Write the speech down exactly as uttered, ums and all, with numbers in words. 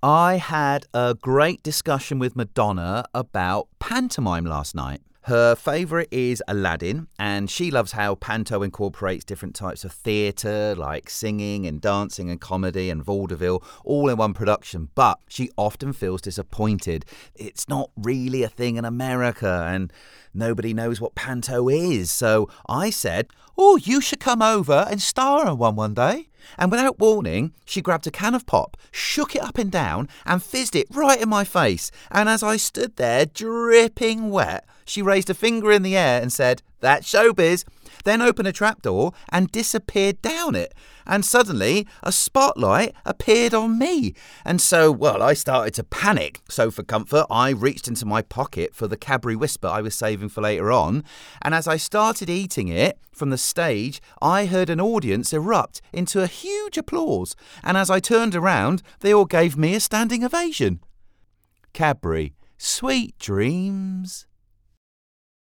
I had a great discussion with Madonna about pantomime last night. Her favourite is Aladdin, and she loves how Panto incorporates different types of theatre, like singing and dancing and comedy and vaudeville, all in one production. But she often feels disappointed. It's not really a thing in America, and nobody knows what Panto is. So I said, oh, you should come over and star in one one day. And without warning, she grabbed a can of pop, shook it up and down, and fizzed it right in my face. And as I stood there, dripping wet, she raised a finger in the air and said, "That's showbiz," then opened a trapdoor and disappeared down it. And suddenly, a spotlight appeared on me. And so, well, I started to panic. So for comfort, I reached into my pocket for the Cadbury Whisper I was saving for later on. And as I started eating it from the stage, I heard an audience erupt into a huge applause. And as I turned around, they all gave me a standing ovation. Cadbury, sweet dreams.